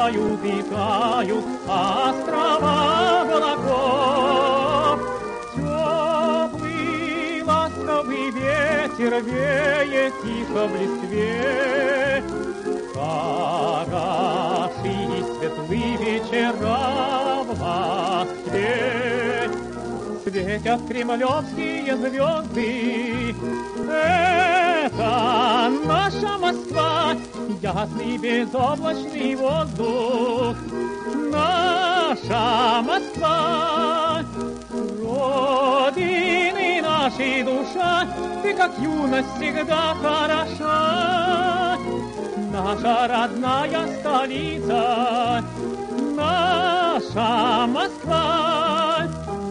тают и тают острова облаков. Теплый ласковый ветер веет тихо в листве. Хороши и светлые вечера в Москве. Светят кремлевские звезды. Это наша Москва, ясный безоблачный воздух. Наша Москва, Родины нашей душа, ты как юность всегда хороша. Наша родная столица, наша Москва.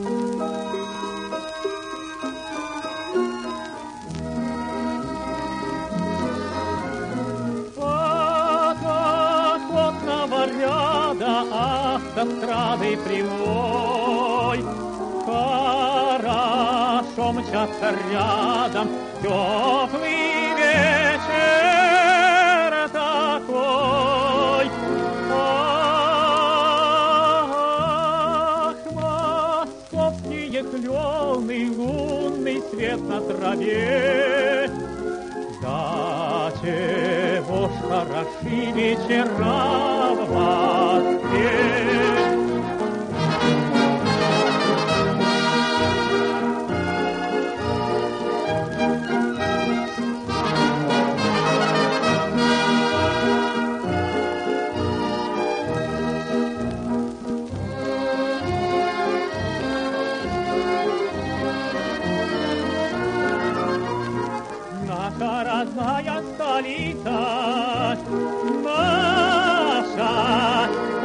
Ряда автострадой прямой хорошо мчаться рядом теплый вечер такой. Ах, московские клены, лунный свет на траве. Да чего ж хороши вечера в Москве. Наша родная столица, наша